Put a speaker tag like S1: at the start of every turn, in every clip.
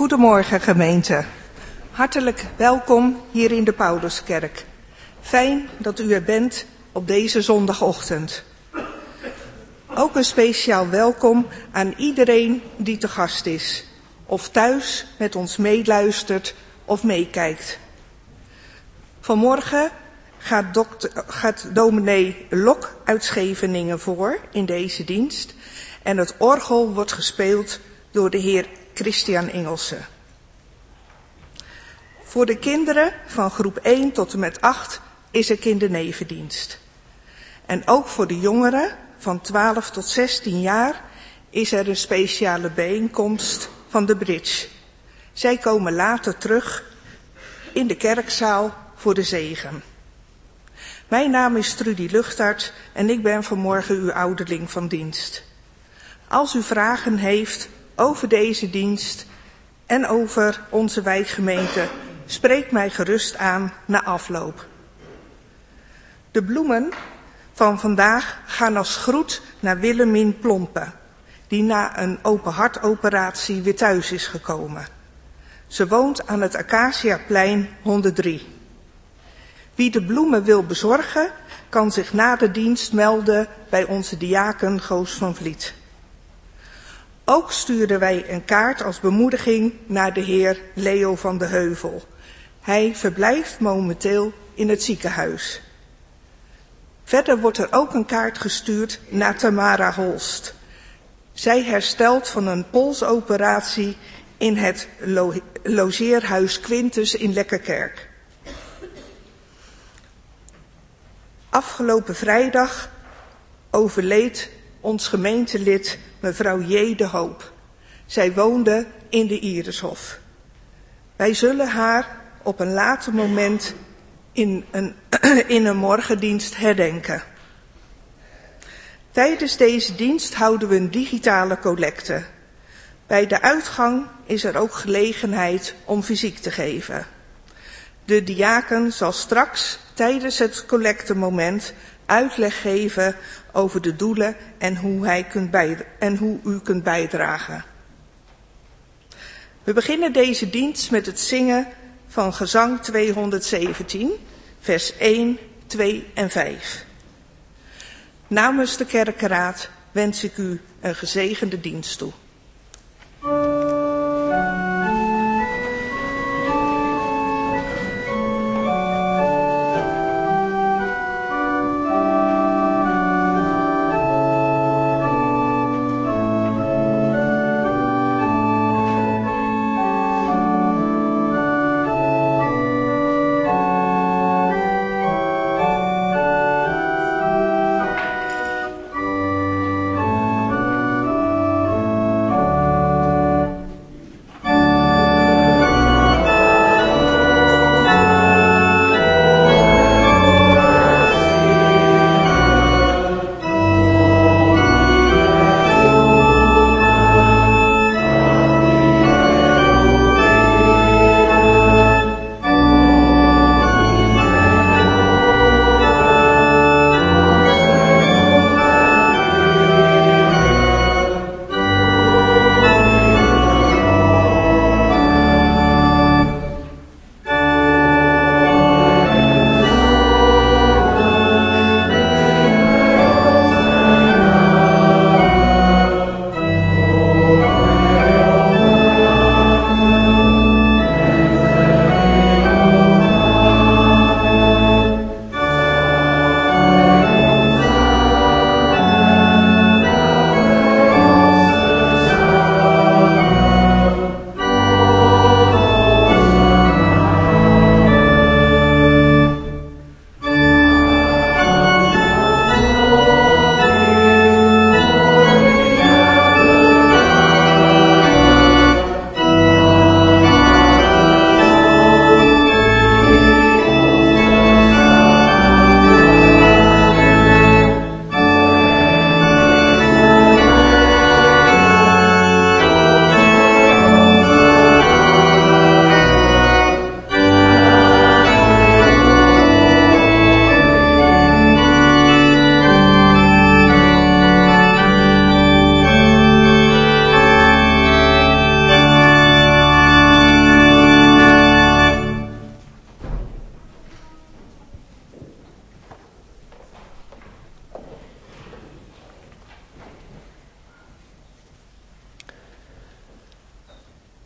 S1: Goedemorgen gemeente. Hartelijk welkom hier in de Pauluskerk. Fijn dat u er bent op deze zondagochtend. Ook een speciaal welkom aan iedereen die te gast is, of thuis met ons meeluistert of meekijkt. Vanmorgen gaat dominee Lok uit Scheveningen voor in deze dienst en het orgel wordt gespeeld door de heer Christian Engelsen. Voor de kinderen van groep 1 tot en met 8 is er kindernevendienst. En ook voor de jongeren van 12 tot 16 jaar is er een speciale bijeenkomst van de Bridge. Zij komen later terug in de kerkzaal voor de zegen. Mijn naam is Trudy Luchtart en ik ben vanmorgen uw ouderling van dienst. Als u vragen heeft over deze dienst en over onze wijkgemeente, spreek mij gerust aan na afloop. De bloemen van vandaag gaan als groet naar Willemien Plompen, die na een openhartoperatie weer thuis is gekomen. Ze woont aan het Acaciaplein 103. Wie de bloemen wil bezorgen, kan zich na de dienst melden bij onze diaken Goos van Vliet. Ook sturen wij een kaart als bemoediging naar de heer Leo van de Heuvel. Hij verblijft momenteel in het ziekenhuis. Verder wordt er ook een kaart gestuurd naar Tamara Holst. Zij herstelt van een polsoperatie in het logeerhuis Quintus in Lekkerkerk. Afgelopen vrijdag overleed ons gemeentelid mevrouw J. de Hoop. Zij woonde in de Irishof. Wij zullen haar op een later moment in een morgendienst herdenken. Tijdens deze dienst houden we een digitale collecte. Bij de uitgang is er ook gelegenheid om fysiek te geven. De diaken zal straks tijdens het collectemoment uitleg geven over de doelen en hoe u kunt bijdragen. We beginnen deze dienst met het zingen van gezang 217, vers 1, 2 en 5. Namens de kerkenraad wens ik u een gezegende dienst toe.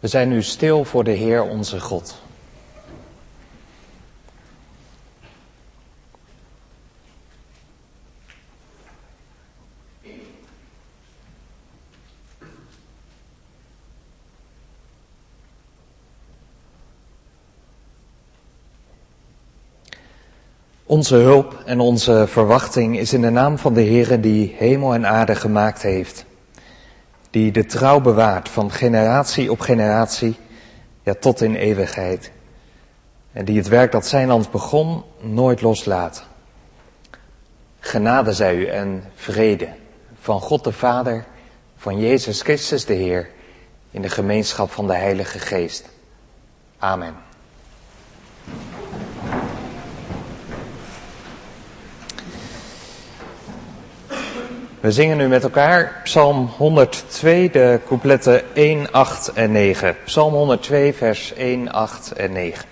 S2: We zijn nu stil voor de Heer onze God. Onze hulp en onze verwachting is in de naam van de Heere die hemel en aarde gemaakt heeft. Die de trouw bewaart van generatie op generatie, ja tot in eeuwigheid. En die het werk dat zijn land begon nooit loslaat. Genade zij u en vrede van God de Vader, van Jezus Christus de Heer, in de gemeenschap van de Heilige Geest. Amen. We zingen nu met elkaar Psalm 102, de coupletten 1, 8 en 9. Psalm 102, vers 1, 8 en 9.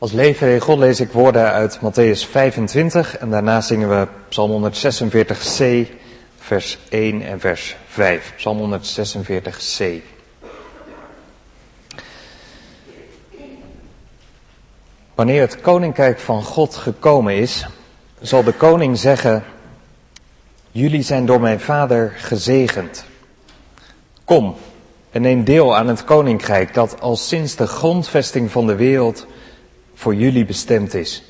S2: Als leefregel lees ik woorden uit Mattheüs 25 en daarna zingen we Psalm 146c, vers 1 en vers 5. Psalm 146c. Wanneer het koninkrijk van God gekomen is, zal de koning zeggen: jullie zijn door mijn vader gezegend. Kom en neem deel aan het koninkrijk dat al sinds de grondvesting van de wereld voor jullie bestemd is.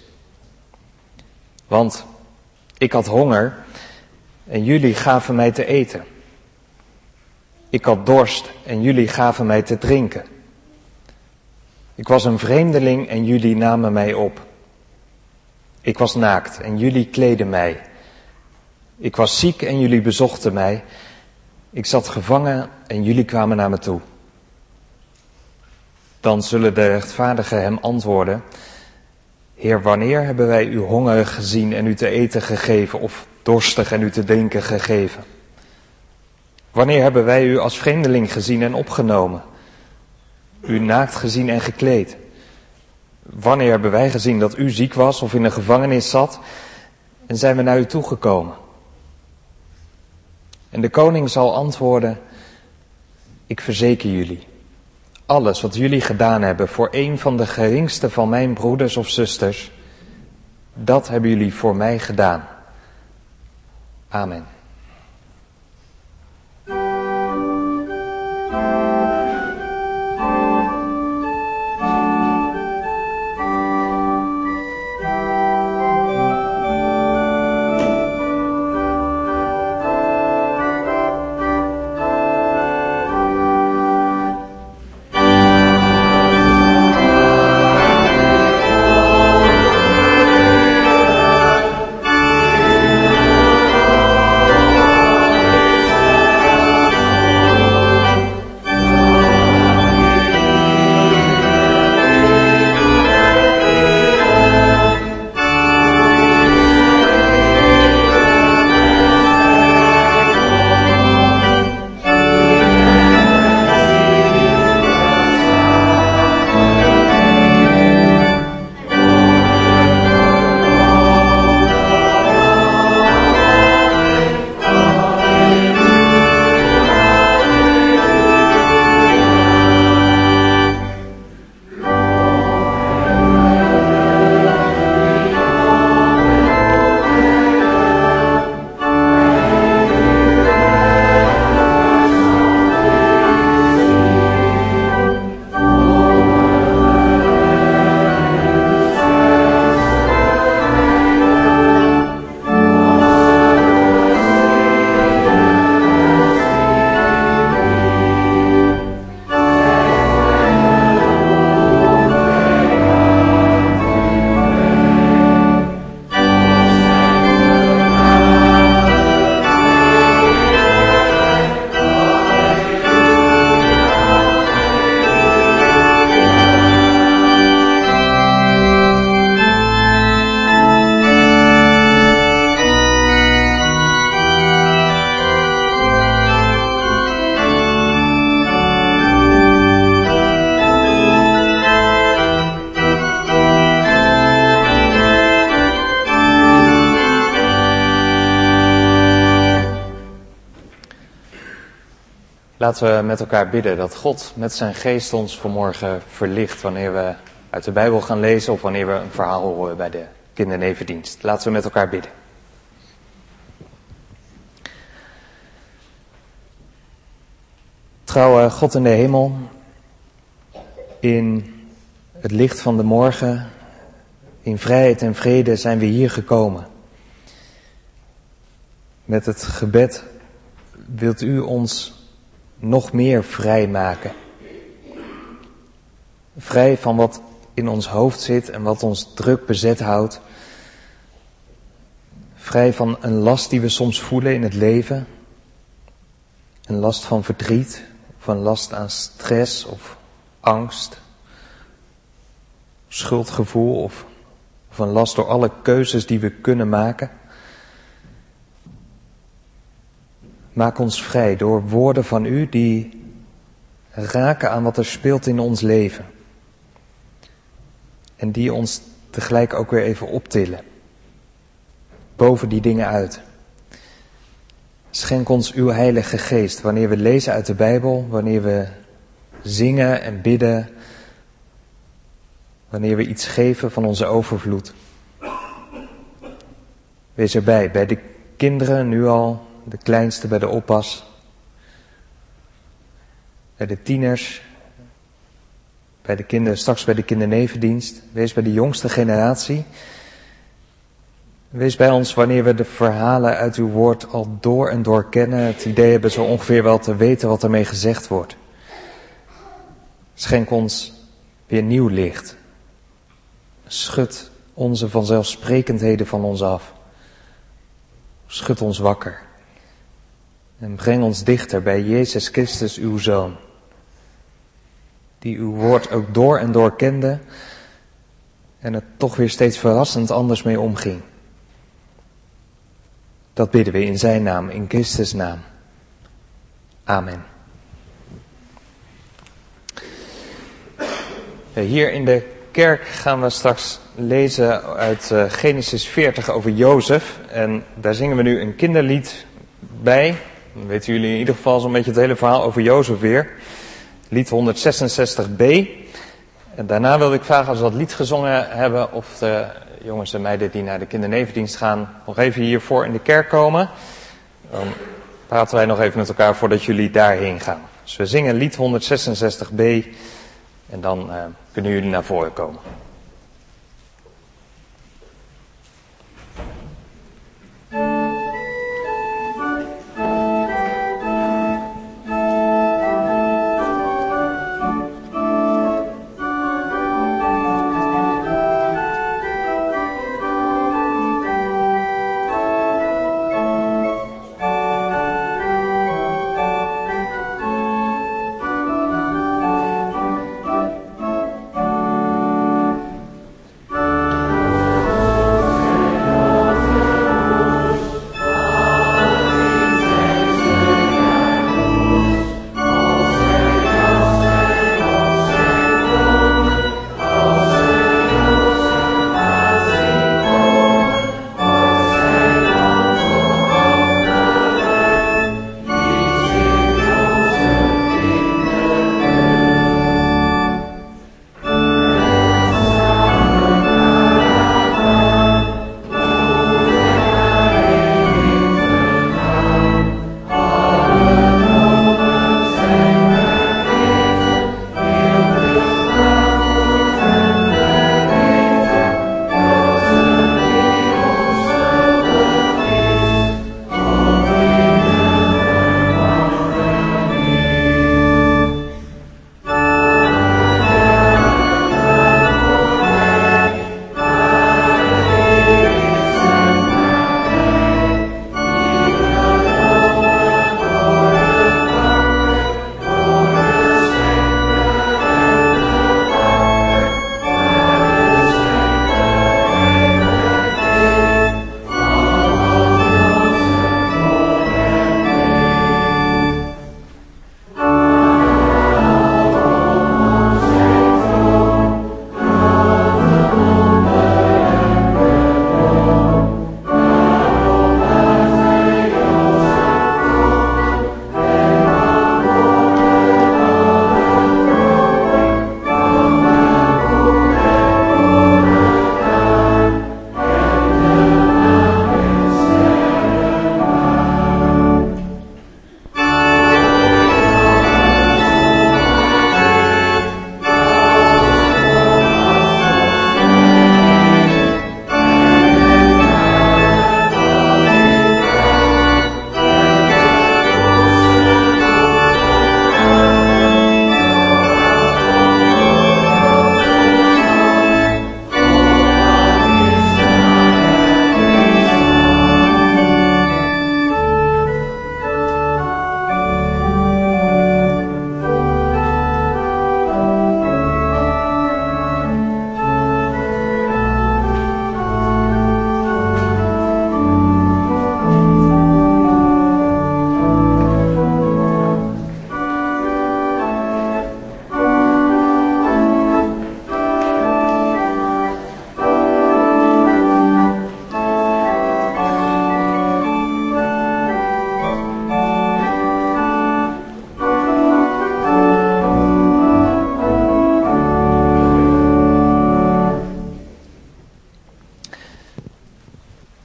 S2: Want ik had honger en jullie gaven mij te eten. Ik had dorst en jullie gaven mij te drinken. Ik was een vreemdeling en jullie namen mij op. Ik was naakt en jullie kleden mij. Ik was ziek en jullie bezochten mij. Ik zat gevangen en jullie kwamen naar me toe. Dan zullen de rechtvaardigen hem antwoorden: Heer, wanneer hebben wij u hongerig gezien en u te eten gegeven of dorstig en u te drinken gegeven? Wanneer hebben wij u als vreemdeling gezien en opgenomen? U naakt gezien en gekleed? Wanneer hebben wij gezien dat u ziek was of in een gevangenis zat en zijn we naar u toegekomen? En de koning zal antwoorden: ik verzeker jullie, alles wat jullie gedaan hebben voor een van de geringste van mijn broeders of zusters, dat hebben jullie voor mij gedaan. Amen. Laten we met elkaar bidden dat God met zijn geest ons vanmorgen verlicht wanneer we uit de Bijbel gaan lezen of wanneer we een verhaal horen bij de kindernevendienst. Laten we met elkaar bidden. Trouwe God in de hemel, in het licht van de morgen, in vrijheid en vrede zijn we hier gekomen. Met het gebed wilt u ons nog meer vrij maken. Vrij van wat in ons hoofd zit en wat ons druk bezet houdt. Vrij van een last die we soms voelen in het leven. Een last van verdriet, of een last aan stress of angst. Schuldgevoel of een last door alle keuzes die we kunnen maken. Maak ons vrij door woorden van u die raken aan wat er speelt in ons leven. en die ons tegelijk ook weer even optillen. Boven die dingen uit. Schenk ons uw Heilige Geest wanneer we lezen uit de Bijbel, wanneer we zingen en bidden, wanneer we iets geven van onze overvloed. Wees erbij, bij de kinderen nu al, de kleinste bij de oppas, bij de tieners, bij de kinderen, straks bij de kindernevendienst. Wees bij de jongste generatie. Wees bij ons wanneer we de verhalen uit uw woord al door en door kennen, het idee hebben zo ongeveer wel te weten wat ermee gezegd wordt. Schenk ons weer nieuw licht. Schud onze vanzelfsprekendheden van ons af. Schud ons wakker. En breng ons dichter bij Jezus Christus, uw Zoon. Die uw woord ook door en door kende en het toch weer steeds verrassend anders mee omging. Dat bidden we in zijn naam, in Christus' naam. Amen. Hier in de kerk gaan we straks lezen uit Genesis 40 over Jozef. En daar zingen we nu een kinderlied bij. Dan weten jullie in ieder geval zo'n beetje het hele verhaal over Jozef weer. Lied 166b. En daarna wilde ik vragen, als we dat lied gezongen hebben, of de jongens en meiden die naar de kindernevendienst gaan, nog even hiervoor in de kerk komen. Dan praten wij nog even met elkaar voordat jullie daarheen gaan. Dus we zingen lied 166b en dan kunnen jullie naar voren komen.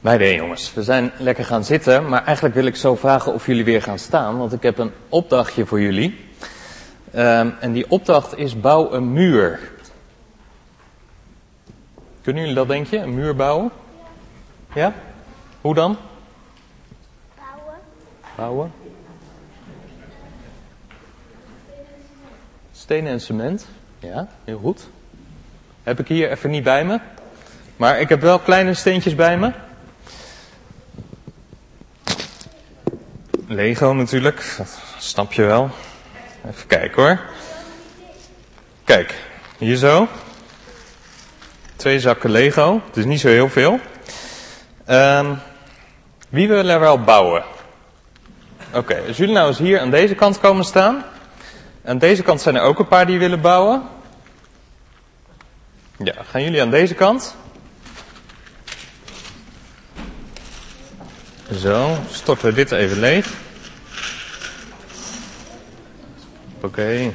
S2: Meiden en jongens, we zijn lekker gaan zitten, maar eigenlijk wil ik zo vragen of jullie weer gaan staan, want ik heb een opdrachtje voor jullie. En die opdracht is: bouw een muur. Kunnen jullie dat, denk je? Een muur bouwen? Ja? Hoe dan? Bouwen? Stenen en cement. Ja, heel goed. Heb ik hier even niet bij me. Maar ik heb wel kleine steentjes bij me. Lego natuurlijk, dat snap je wel. Even kijken hoor. Kijk, hier zo. 2 zakken Lego, het is niet zo heel veel. Wie wil er wel bouwen? Oké, als jullie nou eens hier aan deze kant komen staan. Aan deze kant zijn er ook een paar die willen bouwen. Ja, gaan jullie aan deze kant. Zo, storten we dit even leeg. Oké.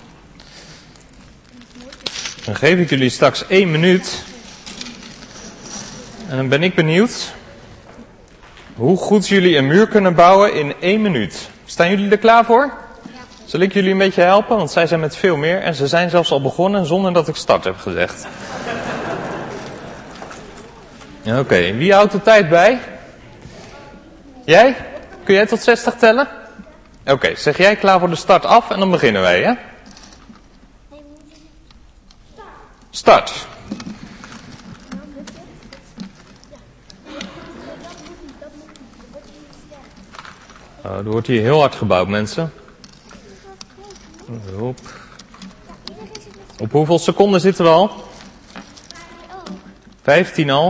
S2: Dan geef ik jullie straks 1 minuut. En dan ben ik benieuwd hoe goed jullie een muur kunnen bouwen in 1 minuut. Staan jullie er klaar voor? Zal ik jullie een beetje helpen? Want zij zijn met veel meer. En ze zijn zelfs al begonnen zonder dat ik start heb gezegd. Oké, wie houdt de tijd bij? Jij? Kun jij tot 60 tellen? Oké, zeg jij klaar voor de start af en dan beginnen wij, hè? Start. Oh, er wordt hier heel hard gebouwd, mensen. Op hoeveel seconden zitten we al? 15 al.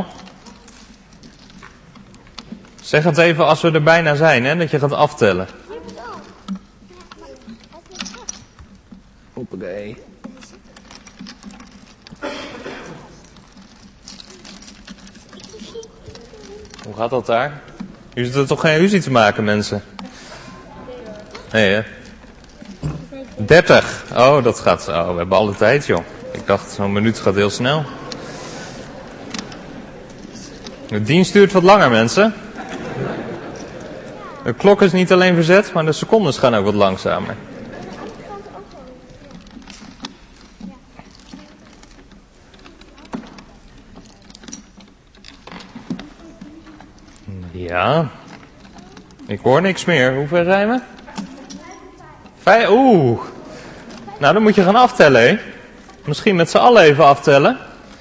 S2: Zeg het even als we er bijna zijn, hè, dat je gaat aftellen. Hoppakee. Hoe gaat dat daar? U zit er toch geen ruzie te maken, mensen? Nee, hè? 30. Oh, dat gaat. Oh, we hebben alle tijd, joh. Ik dacht, zo'n minuut gaat heel snel. De dienst duurt wat langer, mensen. De klok is niet alleen verzet, maar de secondes gaan ook wat langzamer. Ja. Ik hoor niks meer. Hoe ver zijn we? 5. Oeh. Nou, dan moet je gaan aftellen, hè? Misschien met z'n allen even aftellen.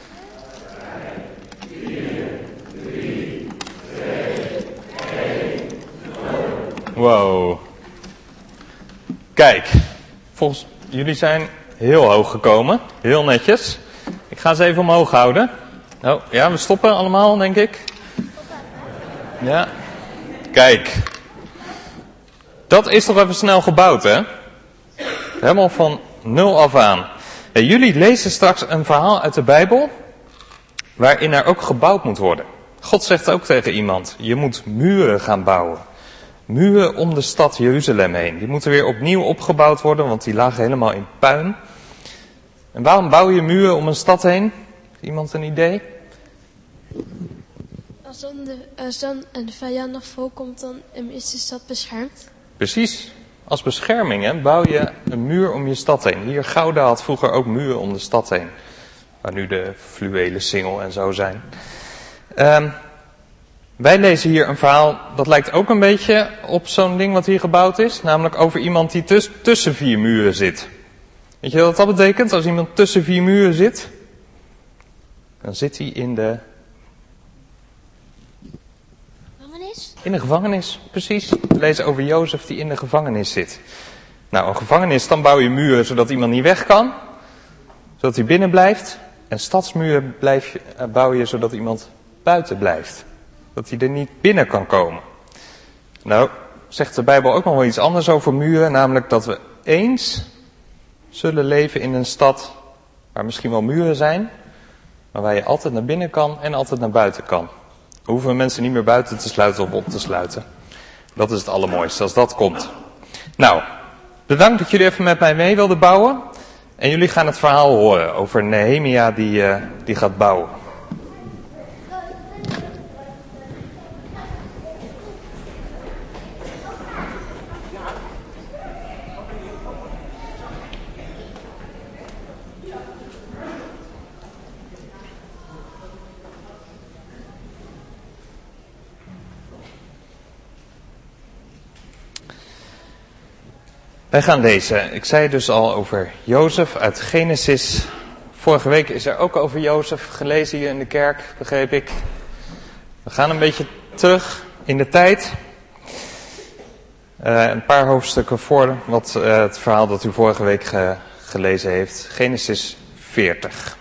S2: 4, 3, 2, 1. Wow. Kijk. Volgens jullie zijn heel hoog gekomen. Heel netjes. Ik ga ze even omhoog houden. Oh, ja, we stoppen allemaal, denk ik. Ja. Kijk. Dat is toch even snel gebouwd, hè? Helemaal van 0 af aan. En jullie lezen straks een verhaal uit de Bijbel waarin er ook gebouwd moet worden. God zegt ook tegen iemand: je moet muren gaan bouwen. Muren om de stad Jeruzalem heen. Die moeten weer opnieuw opgebouwd worden, want die lagen helemaal in puin. En waarom bouw je muren om een stad heen? Heeft iemand een idee?
S3: Als dan een vijandig volk komt, dan is de stad beschermd.
S2: Precies. Als bescherming, hè, bouw je een muur om je stad heen. Hier, Gouda had vroeger ook muren om de stad heen. Waar nu de fluwelen singel en zo zijn. Wij lezen hier een verhaal, dat lijkt ook een beetje op zo'n ding wat hier gebouwd is. Namelijk over iemand die tussen 4 muren zit. Weet je wat dat betekent? Als iemand tussen 4 muren zit, dan zit hij in de gevangenis, precies. We lezen over Jozef die in de gevangenis zit. Nou, een gevangenis, dan bouw je muren zodat iemand niet weg kan. Zodat hij binnen blijft. En stadsmuren bouw je zodat iemand buiten blijft. Dat hij er niet binnen kan komen. Nou, zegt de Bijbel ook nog wel iets anders over muren. Namelijk dat we eens zullen leven in een stad waar misschien wel muren zijn. Maar waar je altijd naar binnen kan en altijd naar buiten kan. Hoeven we mensen niet meer buiten te sluiten of op te sluiten. Dat is het allermooiste, als dat komt. Nou, bedankt dat jullie even met mij mee wilden bouwen. En jullie gaan het verhaal horen over Nehemia die gaat bouwen. Wij gaan lezen. Ik zei dus al over Jozef uit Genesis. Vorige week is er ook over Jozef gelezen hier in de kerk, begreep ik. We gaan een beetje terug in de tijd. Een paar hoofdstukken voor het verhaal dat u vorige week gelezen heeft. Genesis 40.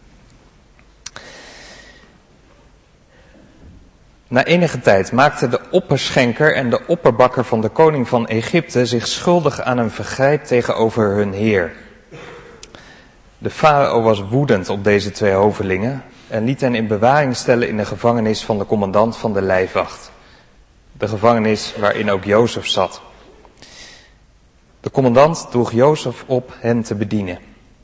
S2: Na enige tijd maakten de opperschenker en de opperbakker van de koning van Egypte zich schuldig aan een vergrijp tegenover hun heer. De farao was woedend op deze twee hovelingen en liet hen in bewaring stellen in de gevangenis van de commandant van de lijfwacht. De gevangenis waarin ook Jozef zat. De commandant droeg Jozef op hen te bedienen.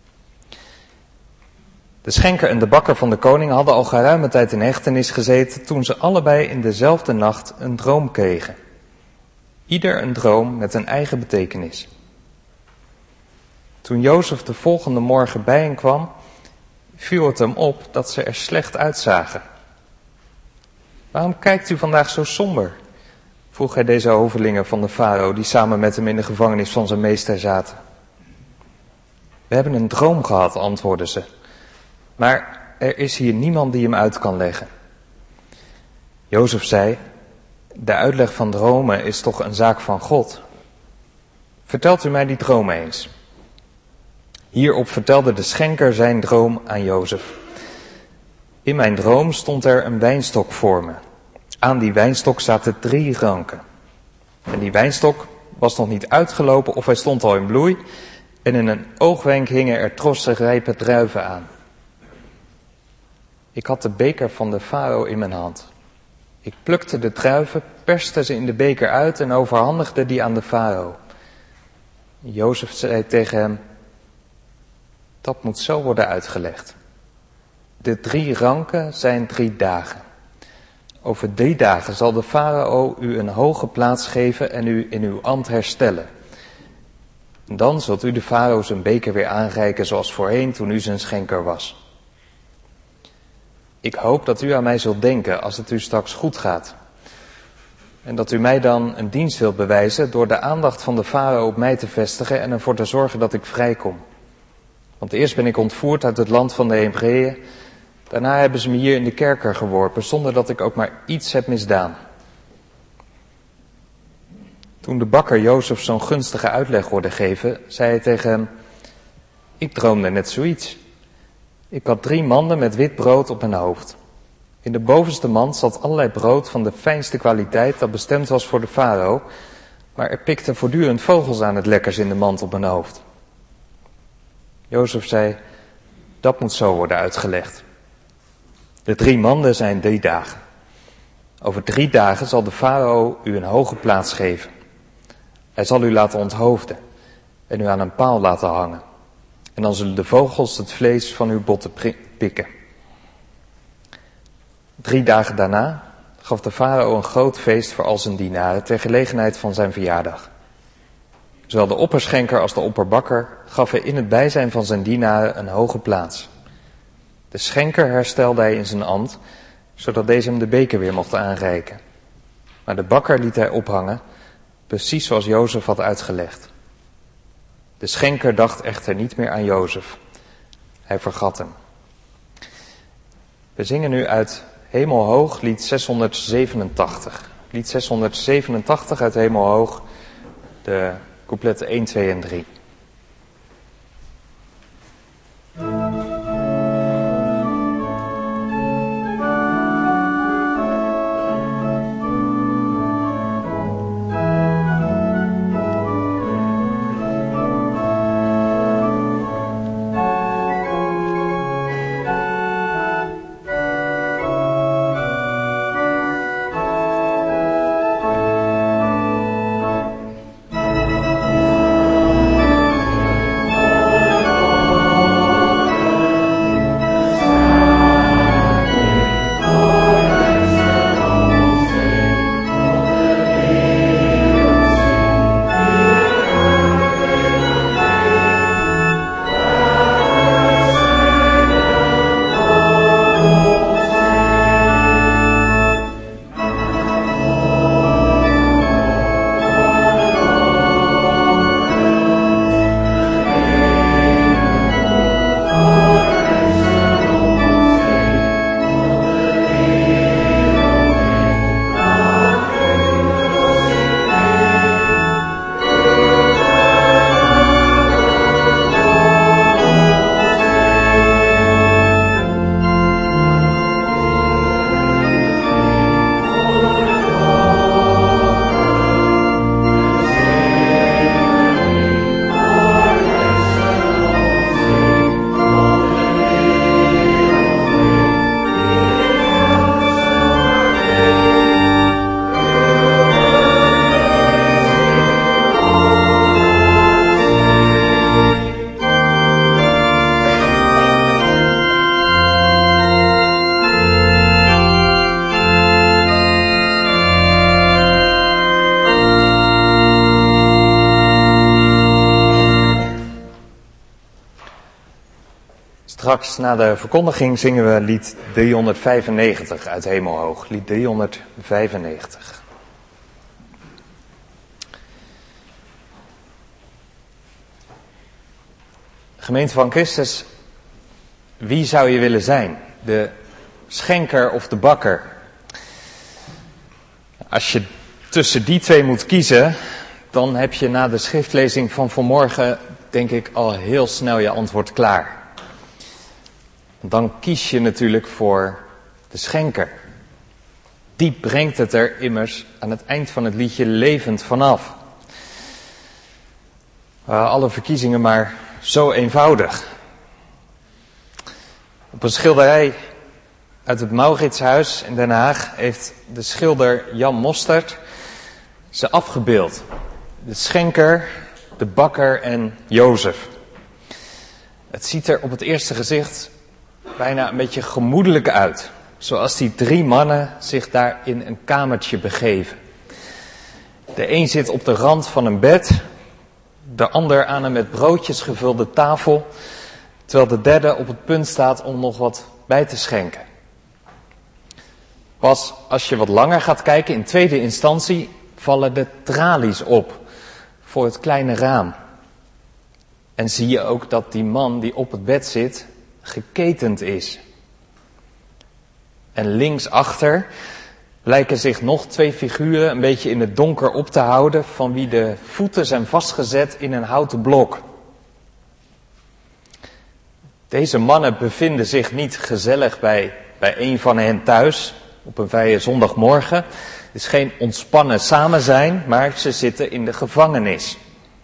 S2: De schenker en de bakker van de koning hadden al geruime tijd in hechtenis gezeten toen ze allebei in dezelfde nacht een droom kregen. Ieder een droom met een eigen betekenis. Toen Jozef de volgende morgen bij hen kwam, viel het hem op dat ze er slecht uitzagen. Waarom kijkt u vandaag zo somber? Vroeg hij deze hovelingen van de farao die samen met hem in de gevangenis van zijn meester zaten. We hebben een droom gehad, antwoordden ze. Maar er is hier niemand die hem uit kan leggen. Jozef zei, de uitleg van dromen is toch een zaak van God. Vertelt u mij die droom eens. Hierop vertelde de schenker zijn droom aan Jozef. In mijn droom stond er een wijnstok voor me. Aan die wijnstok zaten 3 ranken. En die wijnstok was nog niet uitgelopen of hij stond al in bloei. En in een oogwenk hingen er trossen rijpe druiven aan. Ik had de beker van de farao in mijn hand. Ik plukte de druiven, perste ze in de beker uit en overhandigde die aan de farao. Jozef zei tegen hem, dat moet zo worden uitgelegd. De 3 ranken zijn 3 dagen. Over 3 dagen zal de farao u een hoge plaats geven en u in uw ambt herstellen. En dan zult u de farao zijn beker weer aanreiken zoals voorheen toen u zijn schenker was. Ik hoop dat u aan mij zult denken als het u straks goed gaat. En dat u mij dan een dienst wilt bewijzen door de aandacht van de farao op mij te vestigen en ervoor te zorgen dat ik vrijkom. Want eerst ben ik ontvoerd uit het land van de Hebreeën. Daarna hebben ze me hier in de kerker geworpen zonder dat ik ook maar iets heb misdaan. Toen de bakker Jozef zo'n gunstige uitleg hoorde geven, zei hij tegen hem, ik droomde net zoiets. Ik had 3 manden met wit brood op mijn hoofd. In de bovenste mand zat allerlei brood van de fijnste kwaliteit dat bestemd was voor de farao, maar er pikten voortdurend vogels aan het lekkers in de mand op mijn hoofd. Jozef zei, dat moet zo worden uitgelegd. De 3 manden zijn 3 dagen. Over 3 dagen zal de farao u een hoge plaats geven. Hij zal u laten onthoofden en u aan een paal laten hangen. En dan zullen de vogels het vlees van uw botten pikken. 3 dagen daarna gaf de farao een groot feest voor al zijn dienaren ter gelegenheid van zijn verjaardag. Zowel de opperschenker als de opperbakker gaf hij in het bijzijn van zijn dienaren een hoge plaats. De schenker herstelde hij in zijn ambt, zodat deze hem de beker weer mocht aanreiken. Maar de bakker liet hij ophangen, precies zoals Jozef had uitgelegd. De schenker dacht echter niet meer aan Jozef. Hij vergat hem. We zingen nu uit Hemelhoog, lied 687. Lied 687 uit Hemelhoog, de coupletten 1, 2 en 3. Straks na de verkondiging zingen we lied 395 uit Hemelhoog. Lied 395. Gemeente van Christus, wie zou je willen zijn? De schenker of de bakker? Als je tussen die twee moet kiezen, dan heb je na de schriftlezing van vanmorgen, denk ik, al heel snel je antwoord klaar. Dan kies je natuurlijk voor de schenker. Die brengt het er immers aan het eind van het liedje levend vanaf. Alle verkiezingen maar zo eenvoudig. Op een schilderij uit het Mauritshuis in Den Haag heeft de schilder Jan Mostert ze afgebeeld. De schenker, de bakker en Jozef. Het ziet er op het eerste gezicht bijna een beetje gemoedelijk uit. Zoals die 3 mannen zich daar in een kamertje begeven. De een zit op de rand van een bed, de ander aan een met broodjes gevulde tafel, terwijl de derde op het punt staat om nog wat bij te schenken. Pas als je wat langer gaat kijken, in tweede instantie, vallen de tralies op voor het kleine raam. En zie je ook dat die man die op het bed zit, geketend is. En linksachter lijken zich nog 2 figuren een beetje in het donker op te houden, van wie de voeten zijn vastgezet in een houten blok. Deze mannen bevinden zich niet gezellig bij een van hen thuis op een vrije zondagmorgen. Het is geen ontspannen samenzijn, maar ze zitten in de gevangenis.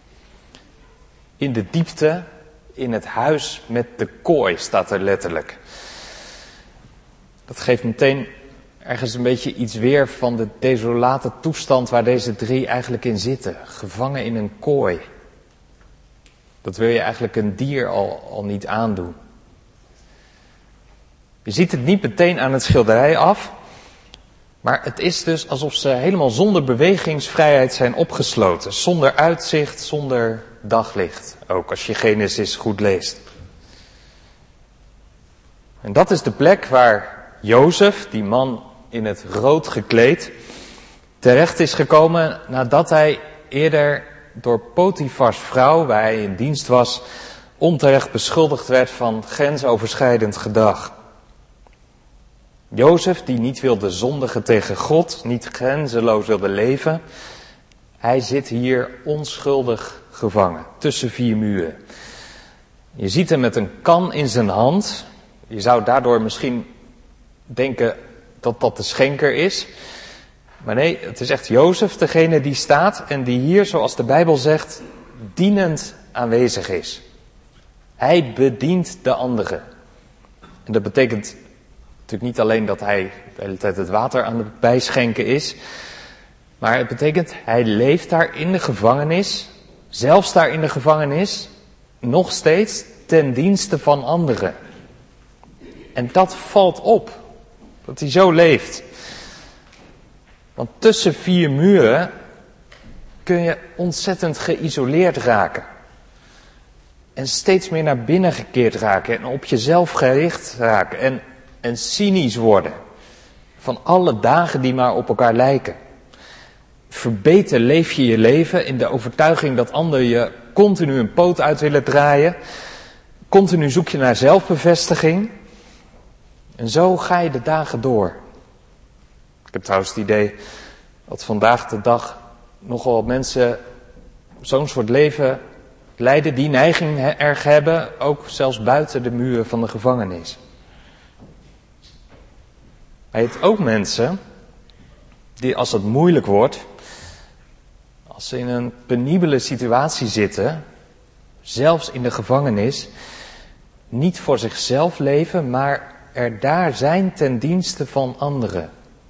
S2: In de diepte, in het huis met de kooi, staat er letterlijk. Dat geeft meteen ergens een beetje iets weer van de desolate toestand waar deze 3 eigenlijk in zitten. Gevangen in een kooi. Dat wil je eigenlijk een dier al niet aandoen. Je ziet het niet meteen aan het schilderij af, maar het is dus alsof ze helemaal zonder bewegingsvrijheid zijn opgesloten. Zonder uitzicht, zonder daglicht. Ook als je Genesis goed leest. En dat is de plek waar Jozef, die man in het rood gekleed, terecht is gekomen nadat hij eerder door Potifars vrouw, waar hij in dienst was, onterecht beschuldigd werd van grensoverschrijdend gedrag. Jozef, die niet wilde zondigen tegen God, niet grenzeloos wilde leven, hij zit hier onschuldig gevangen, tussen 4 muren. Je ziet hem met een kan in zijn hand. Je zou daardoor misschien denken dat dat de schenker is. Maar nee, het is echt Jozef, degene die staat en die hier, zoals de Bijbel zegt, dienend aanwezig is. Hij bedient de anderen. En dat betekent natuurlijk niet alleen dat hij de hele tijd het water aan het bijschenken is. Maar het betekent, hij leeft daar in de gevangenis, zelfs daar in de gevangenis, nog steeds ten dienste van anderen. En dat valt op, dat hij zo leeft. Want tussen 4 muren kun je ontzettend geïsoleerd raken. En steeds meer naar binnen gekeerd raken en op jezelf gericht raken en cynisch worden. Van alle dagen die maar op elkaar lijken. Verbeten leef je je leven in de overtuiging dat anderen je continu een poot uit willen draaien. Continu zoek je naar zelfbevestiging. En zo ga je de dagen door. Ik heb trouwens het idee dat vandaag de dag nogal wat mensen zo'n soort leven leiden, die neiging erg hebben, ook zelfs buiten de muren van de gevangenis. Maar je hebt ook mensen die, als het moeilijk wordt, als ze in een penibele situatie zitten, zelfs in de gevangenis, niet voor zichzelf leven, maar er daar zijn ten dienste van anderen.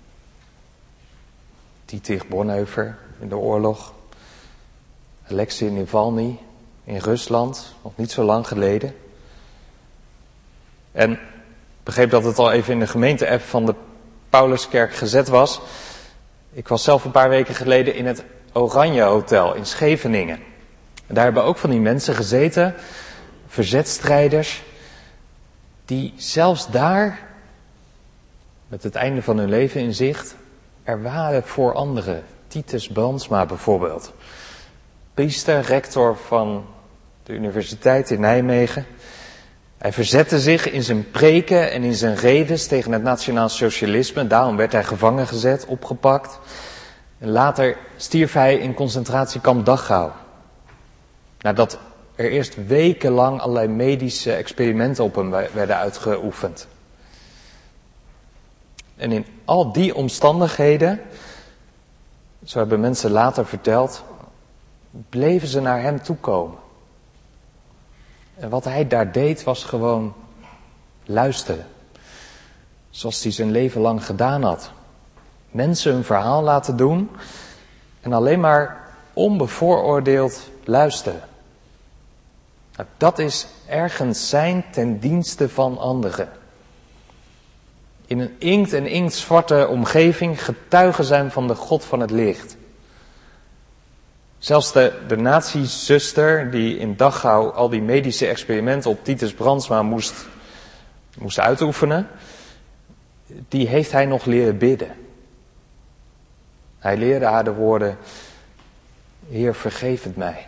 S2: Dietrich Bonhoeffer in de oorlog, Alexei Navalny in Rusland, nog niet zo lang geleden. En ik begreep dat het al even in de gemeente-app van de Pauluskerk gezet was. Ik was zelf een paar weken geleden in het Oranje Hotel in Scheveningen. En daar hebben ook van die mensen gezeten, verzetstrijders, die zelfs daar, met het einde van hun leven in zicht, er waren voor anderen. Titus Brandsma bijvoorbeeld. Priester, rector van de Universiteit in Nijmegen. Hij verzette zich in zijn preken en in zijn redes tegen het nationaal socialisme. Daarom werd hij gevangen gezet, opgepakt. En later stierf hij in concentratiekamp Dachau. Nadat er eerst wekenlang allerlei medische experimenten op hem werden uitgeoefend. En in al die omstandigheden, zo hebben mensen later verteld, bleven ze naar hem toekomen. En wat hij daar deed was gewoon luisteren. Zoals hij zijn leven lang gedaan had. Mensen hun verhaal laten doen en alleen maar onbevooroordeeld luisteren. Nou, dat is ergens zijn ten dienste van anderen. In een inkt- en inktzwarte omgeving getuigen zijn van de God van het licht. Zelfs de nazi-zuster die in Dachau al die medische experimenten op Titus Brandsma moest uitoefenen, die heeft hij nog leren bidden. Hij leerde haar de woorden: Heer, vergeef het mij.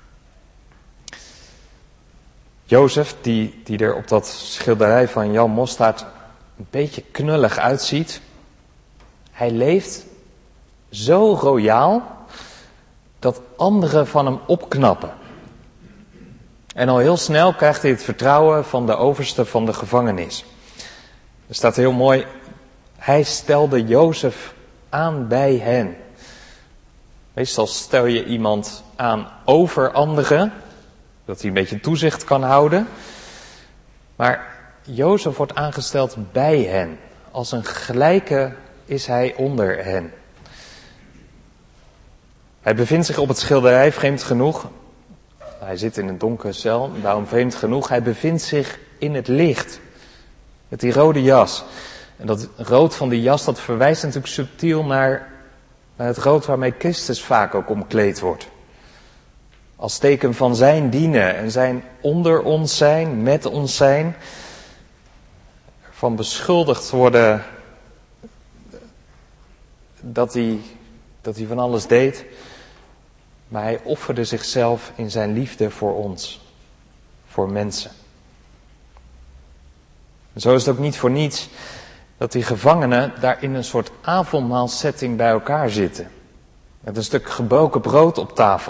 S2: Jozef, die er op dat schilderij van Jan Mostaert een beetje knullig uitziet, hij leeft zo royaal dat anderen van hem opknappen. En al heel snel krijgt hij het vertrouwen van de overste van de gevangenis. Er staat heel mooi: hij stelde Jozef aan bij hen. Meestal stel je iemand aan over anderen, dat hij een beetje toezicht kan houden. Maar Jozef wordt aangesteld bij hen. Als een gelijke is hij onder hen. Hij bevindt zich op het schilderij, vreemd genoeg. Hij zit in een donkere cel, daarom vreemd genoeg. Hij bevindt zich in het licht. Met die rode jas. En dat rood van die jas, dat verwijst natuurlijk subtiel naar het rood waarmee Christus vaak ook omkleed wordt. Als teken van zijn dienen en zijn onder ons zijn, met ons zijn. Van beschuldigd worden dat hij van alles deed. Maar hij offerde zichzelf in zijn liefde voor ons. Voor mensen. En zo is het ook niet voor niets dat die gevangenen daar in een soort avondmaalssetting bij elkaar zitten. Met een stuk gebroken brood op tafel.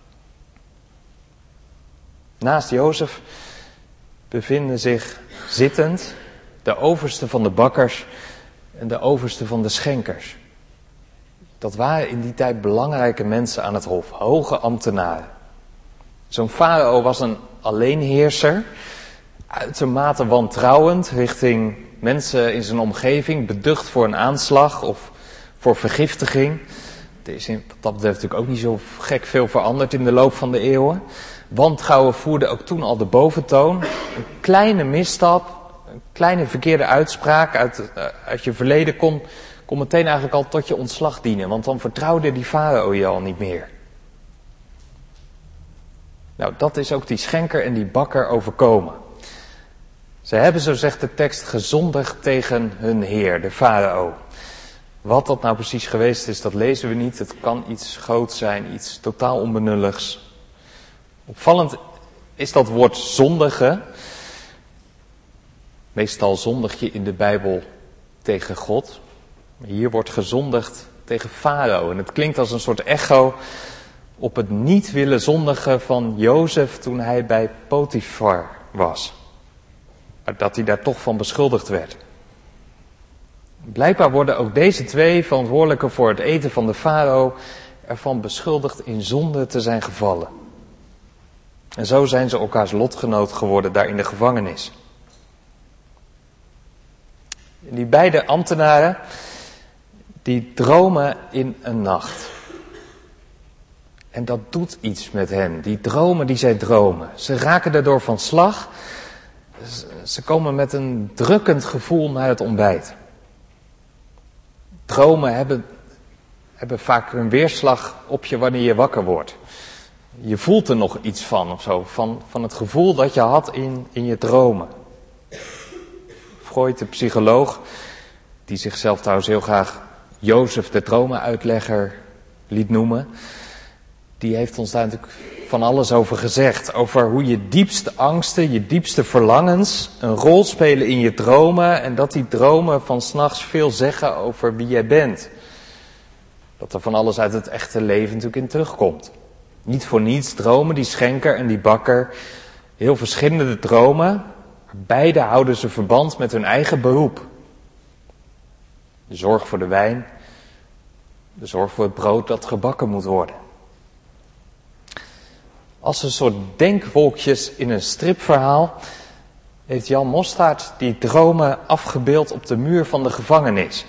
S2: Naast Jozef bevinden zich zittend de overste van de bakkers en de overste van de schenkers. Dat waren in die tijd belangrijke mensen aan het hof, hoge ambtenaren. Zo'n farao was een alleenheerser, uitermate wantrouwend richting mensen in zijn omgeving, beducht voor een aanslag of voor vergiftiging. Er is wat dat betreft natuurlijk ook niet zo gek veel veranderd in de loop van de eeuwen. Wantrouwen voerde ook toen al de boventoon. Een kleine misstap, een kleine verkeerde uitspraak uit je verleden kon meteen eigenlijk al tot je ontslag dienen. Want dan vertrouwde die farao je al niet meer. Nou, dat is ook die schenker en die bakker overkomen. Ze hebben, zo zegt de tekst, gezondigd tegen hun heer, de farao. Wat dat nou precies geweest is, dat lezen we niet. Het kan iets groots zijn, iets totaal onbenulligs. Opvallend is dat woord zondigen. Meestal zondig je in de Bijbel tegen God. Hier wordt gezondigd tegen farao. En het klinkt als een soort echo op het niet willen zondigen van Jozef toen hij bij Potifar was. Maar dat hij daar toch van beschuldigd werd. Blijkbaar worden ook deze twee verantwoordelijken voor het eten van de farao ervan beschuldigd in zonde te zijn gevallen. En zo zijn ze elkaars lotgenoot geworden daar in de gevangenis. Die beide ambtenaren, die dromen in een nacht. En dat doet iets met hen. Die dromen die zij dromen. Ze raken daardoor van slag. Ze komen met een drukkend gevoel naar het ontbijt. Dromen hebben vaak een weerslag op je wanneer je wakker wordt. Je voelt er nog iets van of zo. Van het gevoel dat je had in je dromen. Freud, de psycholoog, die zichzelf trouwens heel graag Jozef de dromenuitlegger liet noemen, die heeft ons daar natuurlijk van alles over gezegd. Over hoe je diepste angsten, je diepste verlangens een rol spelen in je dromen. En dat die dromen van 's nachts veel zeggen over wie jij bent. Dat er van alles uit het echte leven natuurlijk in terugkomt. Niet voor niets dromen die schenker en die bakker heel verschillende dromen. Maar beide houden ze verband met hun eigen beroep. De zorg voor de wijn. De zorg voor het brood dat gebakken moet worden. Als een soort denkwolkjes in een stripverhaal heeft Jan Mostaert die dromen afgebeeld op de muur van de gevangenis.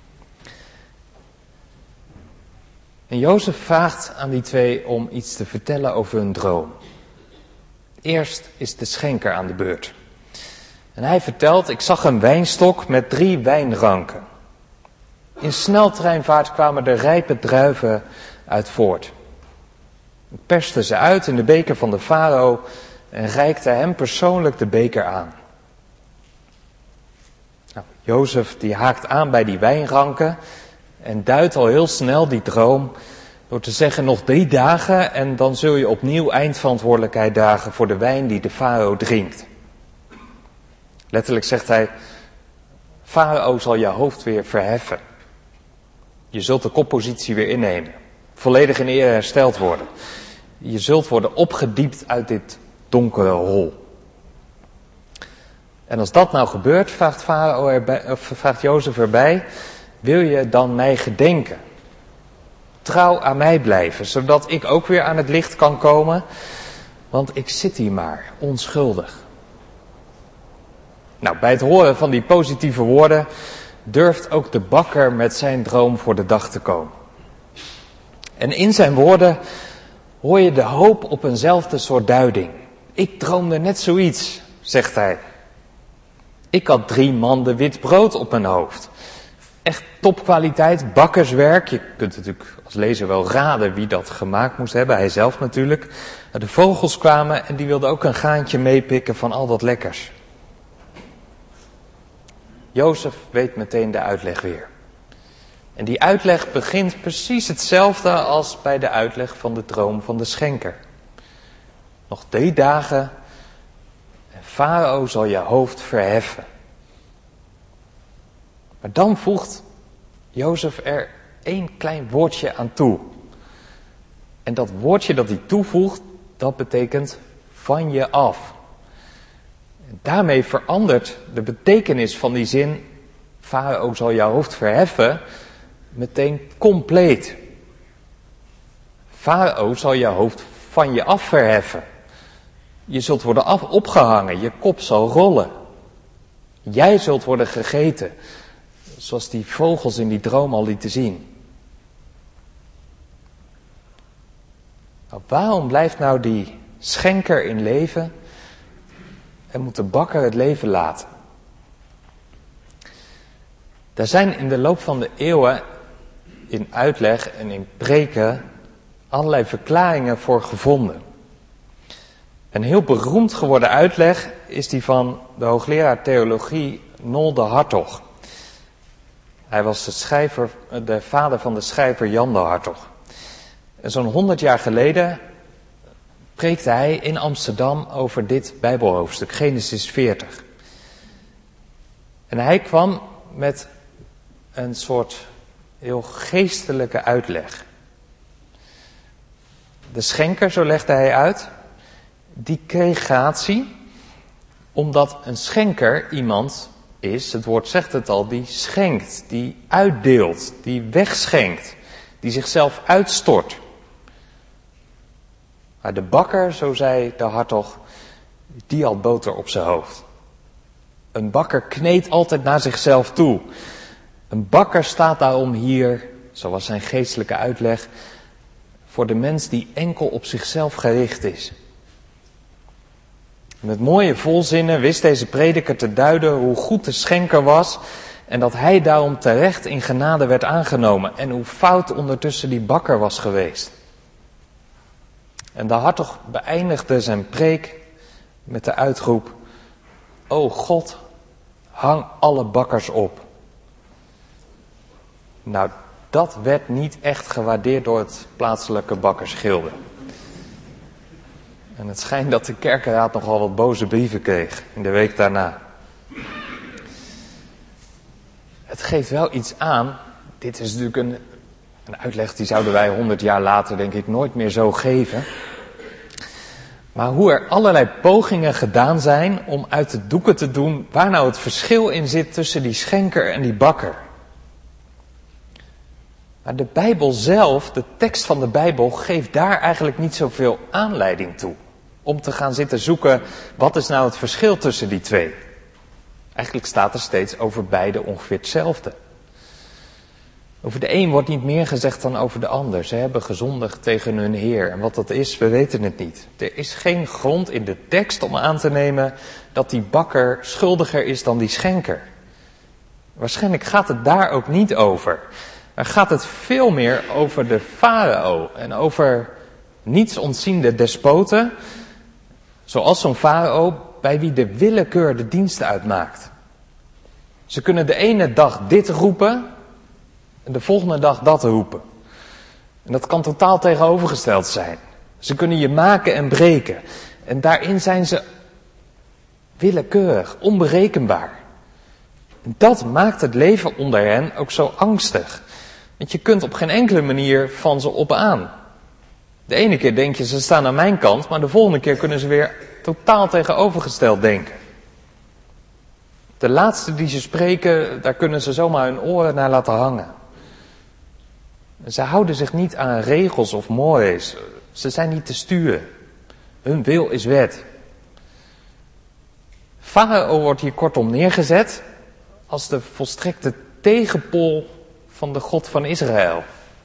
S2: En Jozef vraagt aan die twee om iets te vertellen over hun droom. Eerst is de schenker aan de beurt. En hij vertelt, ik zag een wijnstok met 3 wijnranken. In sneltreinvaart kwamen er rijpe druiven uit voort. Ik perste ze uit in de beker van de farao en reikte hem persoonlijk de beker aan. Nou, Jozef die haakt aan bij die wijnranken en duidt al heel snel die droom door te zeggen nog 3 dagen en dan zul je opnieuw eindverantwoordelijkheid dragen voor de wijn die de farao drinkt. Letterlijk zegt hij, farao zal je hoofd weer verheffen. Je zult de koppositie weer innemen. Volledig in ere hersteld worden. Je zult worden opgediept uit dit donkere hol. En als dat nou gebeurt, vraagt Jozef erbij, wil je dan mij gedenken? Trouw aan mij blijven, zodat ik ook weer aan het licht kan komen, want ik zit hier maar, onschuldig. Nou, bij het horen van die positieve woorden durft ook de bakker met zijn droom voor de dag te komen. En in zijn woorden hoor je de hoop op eenzelfde soort duiding. Ik droomde net zoiets, zegt hij. Ik had 3 manden wit brood op mijn hoofd. Echt topkwaliteit, bakkerswerk. Je kunt natuurlijk als lezer wel raden wie dat gemaakt moest hebben. Hij zelf natuurlijk. De vogels kwamen en die wilden ook een gaantje meepikken van al dat lekkers. Jozef weet meteen de uitleg weer. En die uitleg begint precies hetzelfde als bij de uitleg van de droom van de schenker. Nog 3 dagen en farao zal je hoofd verheffen. Maar dan voegt Jozef er 1 klein woordje aan toe. En dat woordje dat hij toevoegt, dat betekent van je af. En daarmee verandert de betekenis van die zin, farao zal jouw hoofd verheffen, meteen compleet. Farao zal je hoofd van je af verheffen. Je zult worden opgehangen, je kop zal rollen. Jij zult worden gegeten, zoals die vogels in die droom al lieten zien. Nou, waarom blijft nou die schenker in leven en moet de bakker het leven laten? Daar zijn in de loop van de eeuwen in uitleg en in preken allerlei verklaringen voor gevonden. Een heel beroemd geworden uitleg is die van de hoogleraar theologie Nolde Hartog. Hij was de vader van de schrijver Jan de Hartog. En zo'n 100 jaar geleden preekte hij in Amsterdam over dit Bijbelhoofdstuk, Genesis 40. En hij kwam met een soort heel geestelijke uitleg. De schenker, zo legde hij uit, die kreeg gratie omdat een schenker iemand is, het woord zegt het al, die schenkt, die uitdeelt, die wegschenkt, die zichzelf uitstort. Maar de bakker, zo zei de Hartog, die had boter op zijn hoofd. Een bakker kneedt altijd naar zichzelf toe. Een bakker staat daarom hier, zo was zijn geestelijke uitleg, voor de mens die enkel op zichzelf gericht is. Met mooie volzinnen wist deze prediker te duiden hoe goed de schenker was en dat hij daarom terecht in genade werd aangenomen en hoe fout ondertussen die bakker was geweest. En de Hartog beëindigde zijn preek met de uitroep: O God, Hang alle bakkers op. Nou, dat werd niet echt gewaardeerd door het plaatselijke bakkersgilde. En het schijnt dat de kerkenraad nogal wat boze brieven kreeg in de week daarna. Het geeft wel iets aan. Dit is natuurlijk een uitleg die zouden wij 100 jaar later denk ik nooit meer zo geven. Maar hoe er allerlei pogingen gedaan zijn om uit de doeken te doen waar nou het verschil in zit tussen die schenker en die bakker. Maar de Bijbel zelf, de tekst van de Bijbel, geeft daar eigenlijk niet zoveel aanleiding toe. Om te gaan zitten zoeken, wat is nou het verschil tussen die twee? Eigenlijk staat er steeds over beide ongeveer hetzelfde. Over de een wordt niet meer gezegd dan over de ander. Ze hebben gezondigd tegen hun Heer. En wat dat is, we weten het niet. Er is geen grond in de tekst om aan te nemen dat die bakker schuldiger is dan die schenker. Waarschijnlijk gaat het daar ook niet over. Maar gaat het veel meer over de farao en over niets ontziende despoten, zoals zo'n farao bij wie de willekeur de diensten uitmaakt. Ze kunnen de ene dag dit roepen en de volgende dag dat roepen. En dat kan totaal tegenovergesteld zijn. Ze kunnen je maken en breken. En daarin zijn ze willekeurig, onberekenbaar. En dat maakt het leven onder hen ook zo angstig. Want je kunt op geen enkele manier van ze op aan. De ene keer denk je, ze staan aan mijn kant, maar de volgende keer kunnen ze weer totaal tegenovergesteld denken. De laatste die ze spreken, daar kunnen ze zomaar hun oren naar laten hangen. Ze houden zich niet aan regels of mores. Ze zijn niet te sturen. Hun wil is wet. Farao wordt hier kortom neergezet als de volstrekte tegenpol van de God van Israël.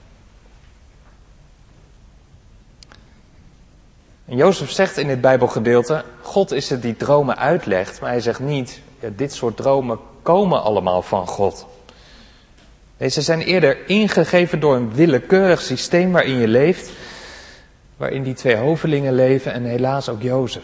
S2: En Jozef zegt in dit Bijbelgedeelte, God is het die dromen uitlegt, maar hij zegt niet, ja, dit soort dromen komen allemaal van God. Deze zijn eerder ingegeven door een willekeurig systeem waarin je leeft, waarin die twee hovelingen leven en helaas ook Jozef.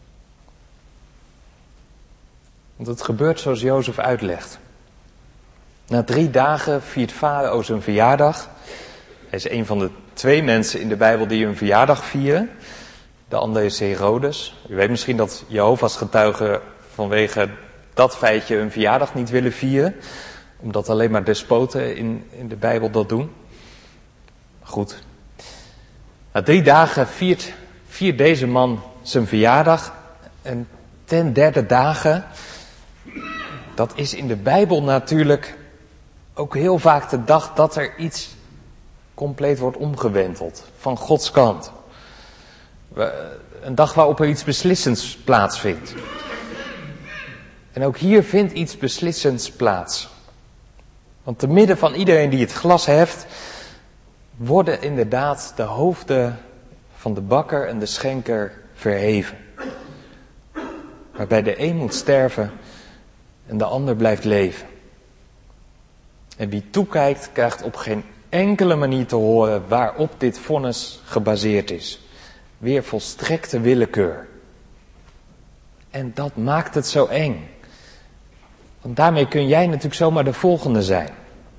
S2: Want het gebeurt zoals Jozef uitlegt. Na 3 dagen viert farao zijn verjaardag. Hij is een van de 2 mensen in de Bijbel die hun verjaardag vieren. De andere is Herodes. U weet misschien dat Jehovah's getuigen vanwege dat feitje hun verjaardag niet willen vieren. Omdat alleen maar despoten in de Bijbel dat doen. Goed. Na 3 dagen viert deze man zijn verjaardag. En ten 3e dagen, dat is in de Bijbel natuurlijk ook heel vaak de dag dat er iets compleet wordt omgewenteld van Gods kant. Een dag waarop er iets beslissends plaatsvindt. En ook hier vindt iets beslissends plaats. Want te midden van iedereen die het glas heft, worden inderdaad de hoofden van de bakker en de schenker verheven. Waarbij de een moet sterven en de ander blijft leven. En wie toekijkt, krijgt op geen enkele manier te horen waarop dit vonnis gebaseerd is. Weer volstrekte willekeur. En dat maakt het zo eng. Want daarmee kun jij natuurlijk zomaar de volgende zijn.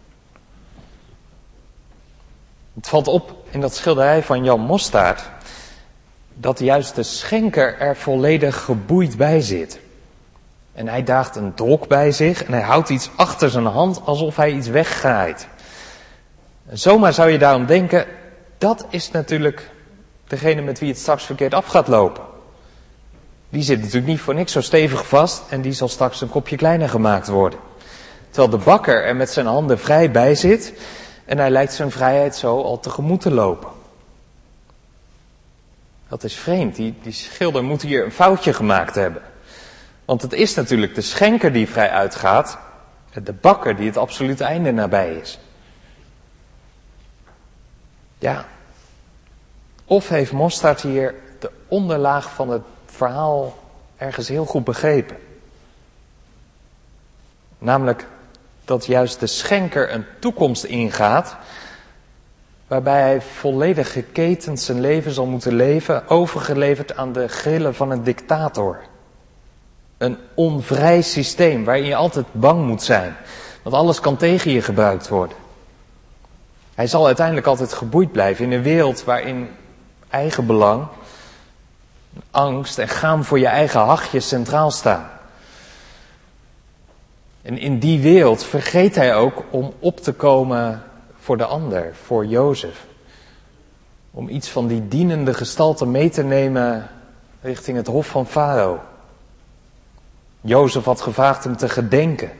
S2: Het valt op in dat schilderij van Jan Mostaert dat juist de schenker er volledig geboeid bij zit. En hij draagt een dolk bij zich en hij houdt iets achter zijn hand alsof hij iets weggraait. En zomaar zou je daarom denken, dat is natuurlijk degene met wie het straks verkeerd af gaat lopen. Die zit natuurlijk niet voor niks zo stevig vast en die zal straks een kopje kleiner gemaakt worden. Terwijl de bakker er met zijn handen vrij bij zit en hij lijkt zijn vrijheid zo al tegemoet te lopen. Dat is vreemd, die schilder moet hier een foutje gemaakt hebben. Want het is natuurlijk de schenker die vrij uitgaat, de bakker die het absolute einde nabij is. Ja, of heeft Mostaert hier de onderlaag van het verhaal ergens heel goed begrepen. Namelijk dat juist de schenker een toekomst ingaat, waarbij hij volledig geketend zijn leven zal moeten leven, overgeleverd aan de grillen van een dictator. Een onvrij systeem waarin je altijd bang moet zijn. Want alles kan tegen je gebruikt worden. Hij zal uiteindelijk altijd geboeid blijven in een wereld waarin eigenbelang, angst en gaan voor je eigen hachje centraal staan. En in die wereld vergeet hij ook om op te komen voor de ander, voor Jozef. Om iets van die dienende gestalte mee te nemen richting het hof van Farao. Jozef had gevraagd hem te gedenken.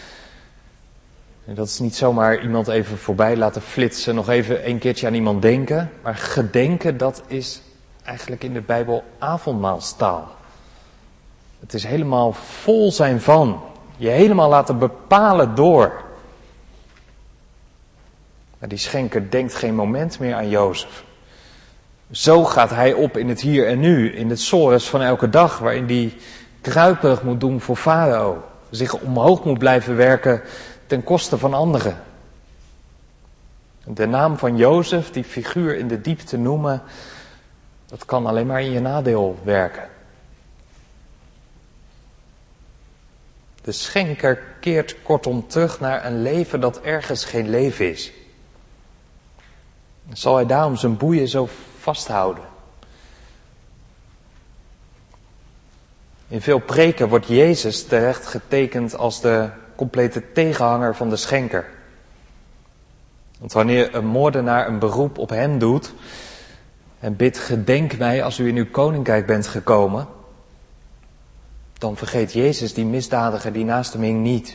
S2: En dat is niet zomaar iemand even voorbij laten flitsen, nog even een keertje aan iemand denken. Maar gedenken, dat is eigenlijk in de Bijbel avondmaalstaal. Het is helemaal vol zijn van. Je helemaal laten bepalen door. Maar die schenker denkt geen moment meer aan Jozef. Zo gaat hij op in het hier en nu, in het sores van elke dag, waarin hij kruiperig moet doen voor Farao. Zich omhoog moet blijven werken ten koste van anderen. De naam van Jozef, die figuur in de diepte noemen, dat kan alleen maar in je nadeel werken. De schenker keert kortom terug naar een leven dat ergens geen leven is. Zal hij daarom zijn boeien zo vasthouden? In veel preken wordt Jezus terecht getekend als de complete tegenhanger van de schenker. Want wanneer een moordenaar een beroep op hem doet en bidt: gedenk mij als u in uw koninkrijk bent gekomen, dan vergeet Jezus die misdadiger die naast hem hing niet.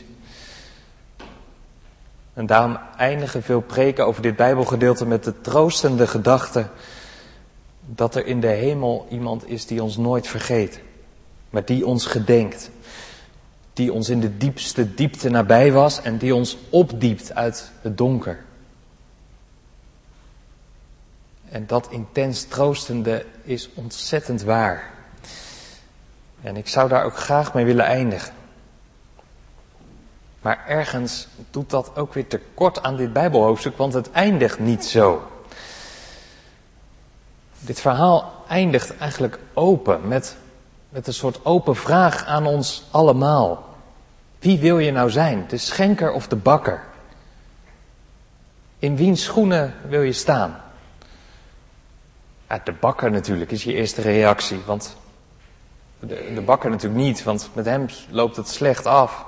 S2: En daarom eindigen veel preken over dit Bijbelgedeelte met de troostende gedachte dat er in de hemel iemand is die ons nooit vergeet, maar die ons gedenkt. Die ons in de diepste diepte nabij was en die ons opdiept uit het donker. En dat intens troostende is ontzettend waar. En ik zou daar ook graag mee willen eindigen. Maar ergens doet dat ook weer tekort aan dit Bijbelhoofdstuk, want het eindigt niet zo. Dit verhaal eindigt eigenlijk open, met een soort open vraag aan ons allemaal. Wie wil je nou zijn, de schenker of de bakker? In wiens schoenen wil je staan? Ja, de bakker natuurlijk is je eerste reactie, want de bakker natuurlijk niet, want met hem loopt het slecht af.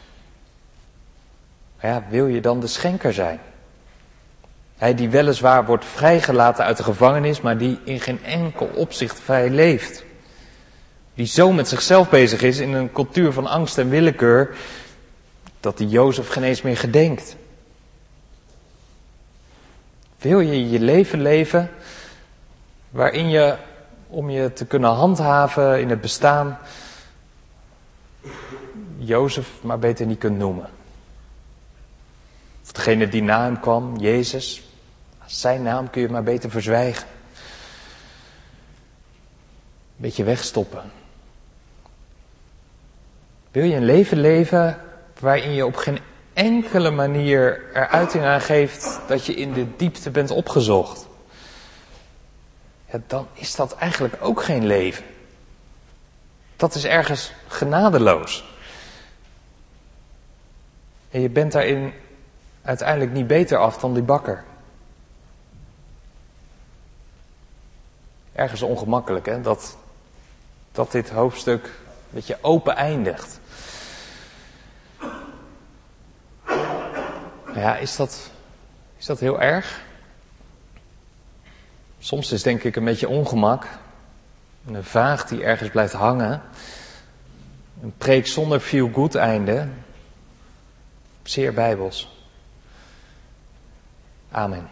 S2: Maar ja, wil je dan de schenker zijn? Hij die weliswaar wordt vrijgelaten uit de gevangenis, maar die in geen enkel opzicht vrij leeft. Die zo met zichzelf bezig is in een cultuur van angst en willekeur, dat die Jozef geen eens meer gedenkt. Wil je je leven leven waarin je, om je te kunnen handhaven in het bestaan, Jozef maar beter niet kunt noemen? Of degene die na hem kwam, Jezus, zijn naam kun je maar beter verzwijgen. Een beetje wegstoppen. Wil je een leven leven waarin je op geen enkele manier er uiting aan geeft dat je in de diepte bent opgezocht? Ja, dan is dat eigenlijk ook geen leven. Dat is ergens genadeloos. En je bent daarin uiteindelijk niet beter af dan die bakker. Ergens ongemakkelijk, hè, dat dit hoofdstuk een beetje open eindigt. Ja, is dat heel erg? Soms is denk ik een beetje ongemak. Een vraag die ergens blijft hangen. Een preek zonder feel-good einde. Zeer bijbels. Amen.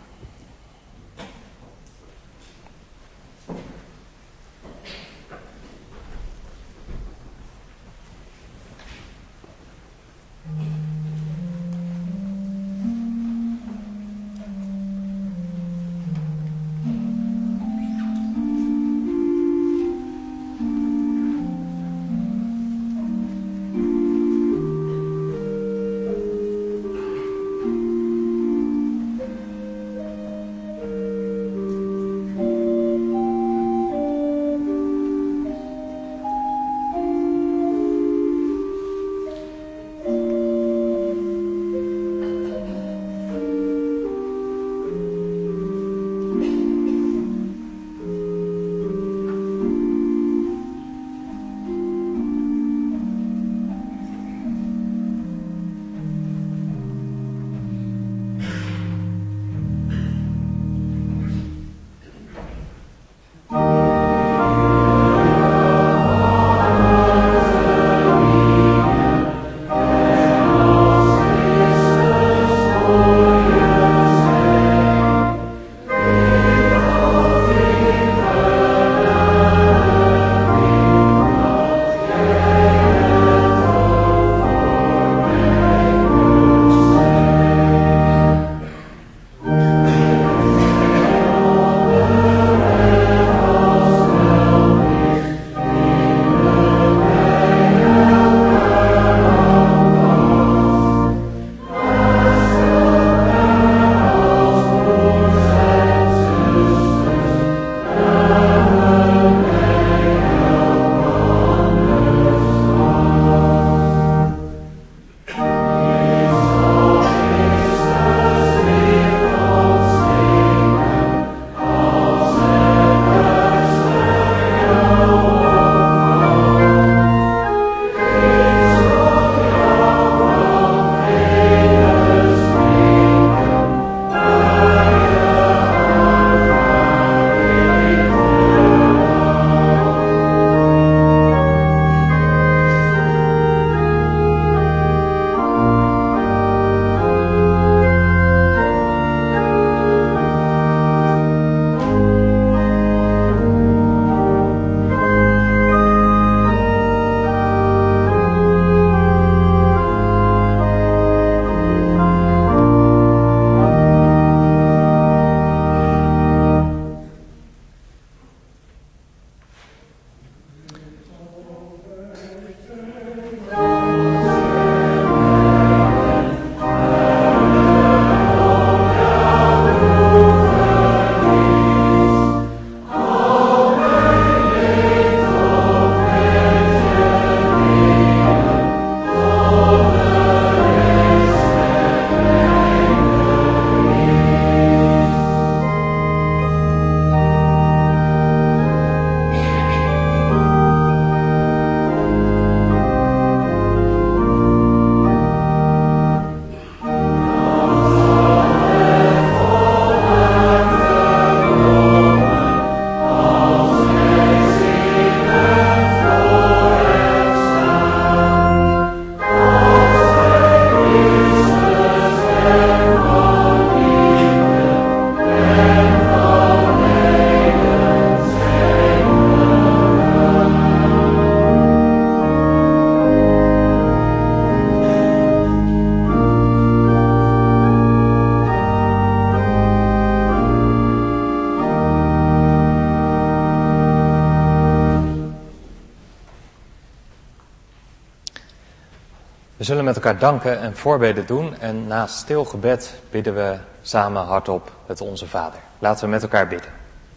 S2: zullen met elkaar danken en voorbeden doen. En na stil gebed bidden we samen hardop het Onze Vader. Laten we met elkaar bidden.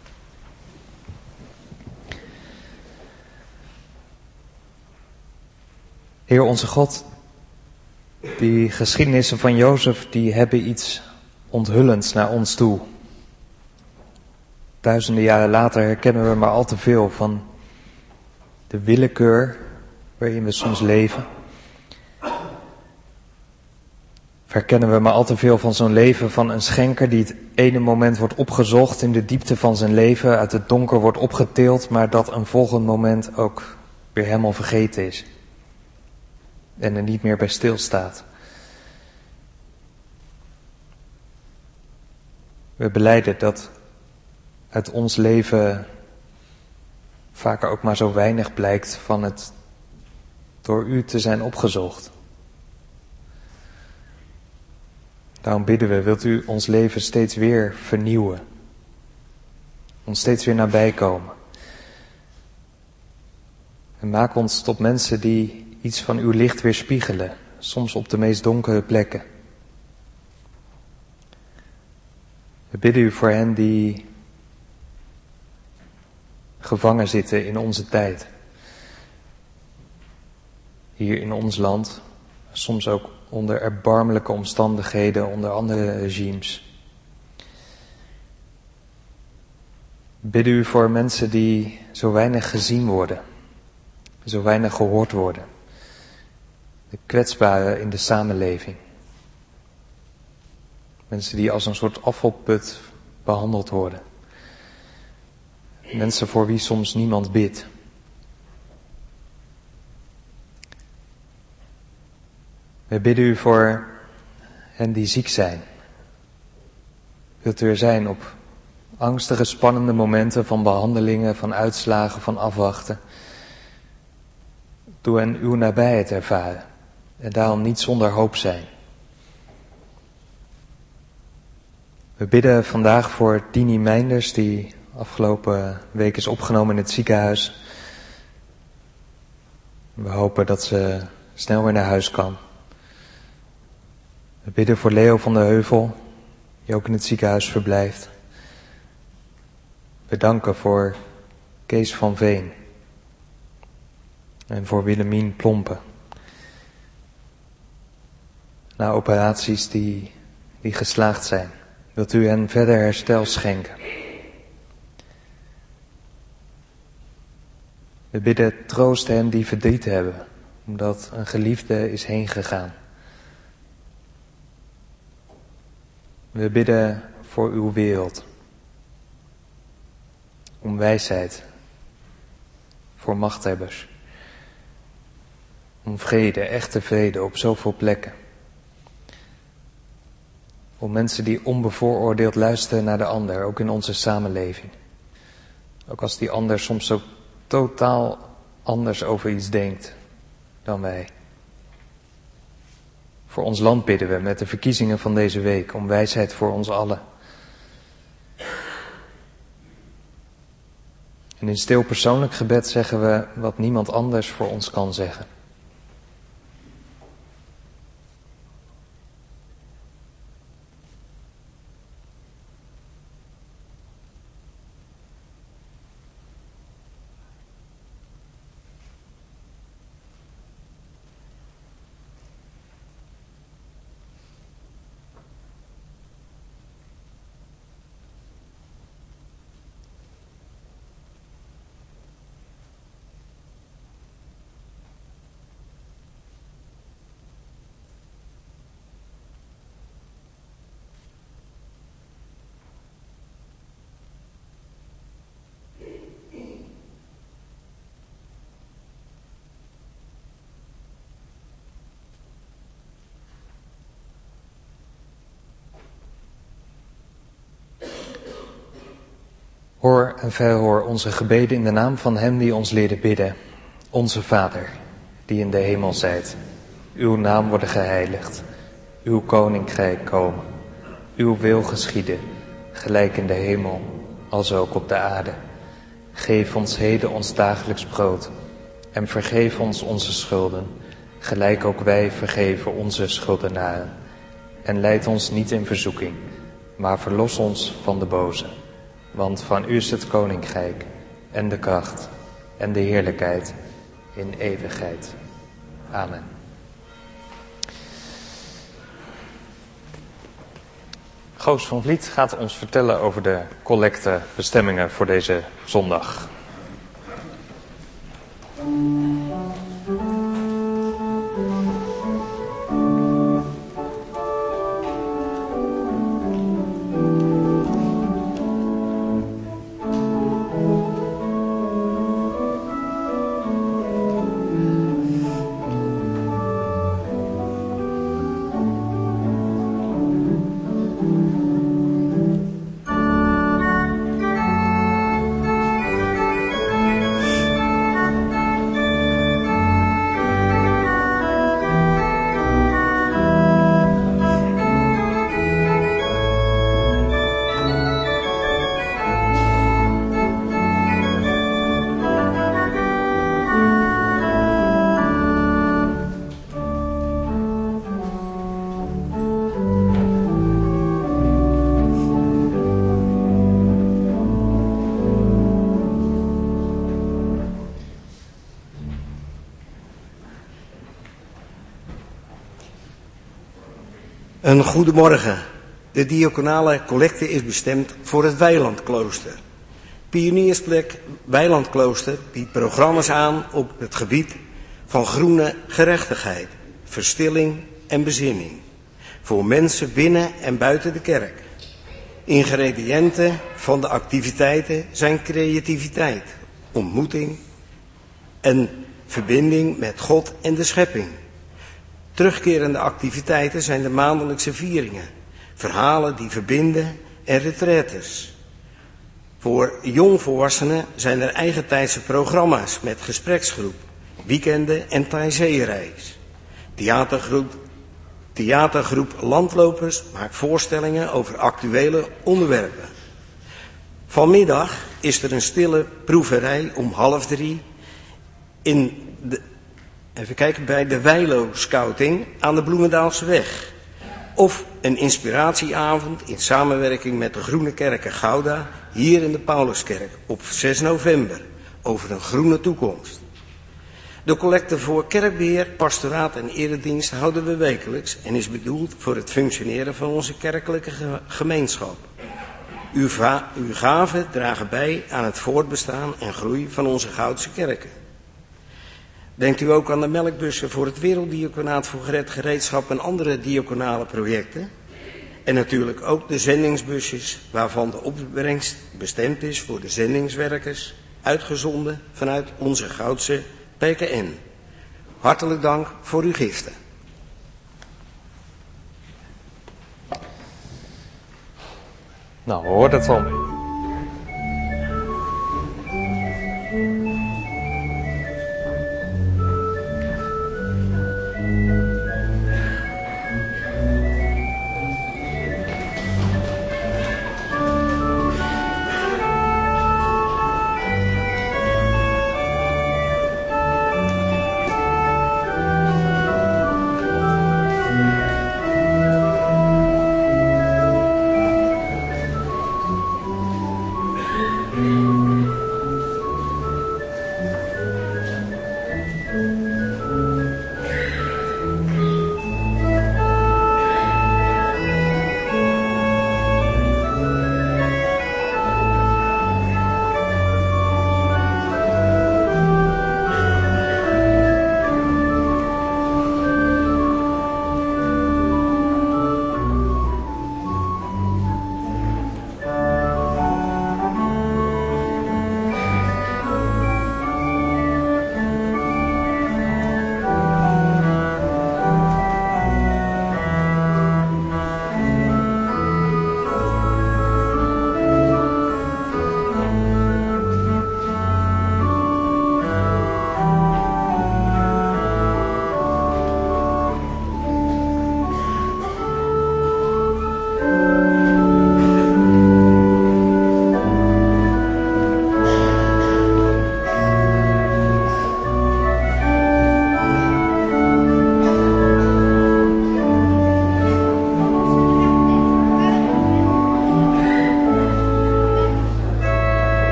S2: Heer onze God, die geschiedenissen van Jozef, die hebben iets onthullends naar ons toe. Duizenden jaren later herkennen we maar al te veel van de willekeur waarin we soms leven. Herkennen we maar al te veel van zo'n leven van een schenker die het ene moment wordt opgezocht in de diepte van zijn leven, uit het donker wordt opgetild, maar dat een volgend moment ook weer helemaal vergeten is. En er niet meer bij stilstaat. We belijden dat uit ons leven vaker ook maar zo weinig blijkt van het door u te zijn opgezocht. Daarom bidden we, wilt u ons leven steeds weer vernieuwen. Ons steeds weer nabij komen. En maak ons tot mensen die iets van uw licht weerspiegelen, soms op de meest donkere plekken. We bidden u voor hen die gevangen zitten in onze tijd. Hier in ons land, soms ook onder erbarmelijke omstandigheden, onder andere regimes. We bidden u voor mensen die zo weinig gezien worden, zo weinig gehoord worden. De kwetsbaren in de samenleving. Mensen die als een soort afvalput behandeld worden. Mensen voor wie soms niemand bidt. We bidden u voor hen die ziek zijn. Wilt u er zijn op angstige, spannende momenten van behandelingen, van uitslagen, van afwachten. Doe hen uw nabijheid ervaren en daarom niet zonder hoop zijn. We bidden vandaag voor Dini Meinders, die afgelopen week is opgenomen in het ziekenhuis. We hopen dat ze snel weer naar huis kan. We bidden voor Leo van der Heuvel, die ook in het ziekenhuis verblijft. We danken voor Kees van Veen en voor Willemien Plompen. Na operaties die geslaagd zijn, wilt u hen verder herstel schenken. We bidden troost hen die verdriet hebben, omdat een geliefde is heen gegaan. We bidden voor uw wereld. Om wijsheid. Voor machthebbers. Om vrede, echte vrede op zoveel plekken. Om mensen die onbevooroordeeld luisteren naar de ander, ook in onze samenleving. Ook als die ander soms zo totaal anders over iets denkt dan wij. Voor ons land bidden we met de verkiezingen van deze week om wijsheid voor ons allen. En in stil persoonlijk gebed zeggen we wat niemand anders voor ons kan zeggen. Hoor en verhoor onze gebeden in de naam van hem die ons leerde bidden. Onze Vader, die in de hemel zijt. Uw naam worden geheiligd. Uw koninkrijk komen. Uw wil geschieden, gelijk in de hemel, als ook op de aarde. Geef ons heden ons dagelijks brood. En vergeef ons onze schulden, gelijk ook wij vergeven onze schuldenaren. En leid ons niet in verzoeking, maar verlos ons van de boze. Want van u is het koninkrijk en de kracht en de heerlijkheid in eeuwigheid. Amen. Goos van Vliet gaat ons vertellen over de collectebestemmingen voor deze zondag.
S4: Een goedemorgen. De diaconale collecte is bestemd voor het Weilandklooster. Pioniersplek Weilandklooster biedt programma's aan op het gebied van groene gerechtigheid, verstilling en bezinning. Voor mensen binnen en buiten de kerk. Ingrediënten van de activiteiten zijn creativiteit, ontmoeting en verbinding met God en de schepping. Terugkerende activiteiten zijn de maandelijkse vieringen, verhalen die verbinden en retraites. Voor jongvolwassenen zijn er eigentijdse programma's met gespreksgroep, weekenden en Thaizee-reis. Theatergroep Landlopers maakt voorstellingen over actuele onderwerpen. Vanmiddag is er een stille proeverij om 2:30 bij de Weilo Scouting aan de Bloemendaalseweg. Of een inspiratieavond in samenwerking met de Groene Kerken Gouda hier in de Pauluskerk op 6 november over een groene toekomst. De collecte voor kerkbeheer, pastoraat en eredienst houden we wekelijks en is bedoeld voor het functioneren van onze kerkelijke gemeenschap. Uw gaven dragen bij aan het voortbestaan en groei van onze Goudse kerken. Denkt u ook aan de melkbussen voor het Werelddiaconaat voor gered gereedschap en andere diaconale projecten? En natuurlijk ook de zendingsbusjes waarvan de opbrengst bestemd is voor de zendingswerkers, uitgezonden vanuit onze Goudse PKN. Hartelijk dank voor uw giften.
S2: Nou, hoort het al.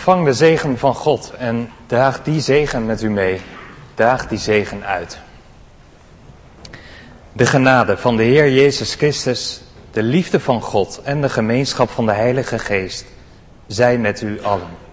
S2: ontvang de zegen van God en draag die zegen met u mee. Draag die zegen uit. De genade van de Heer Jezus Christus, de liefde van God en de gemeenschap van de Heilige Geest zij met u allen.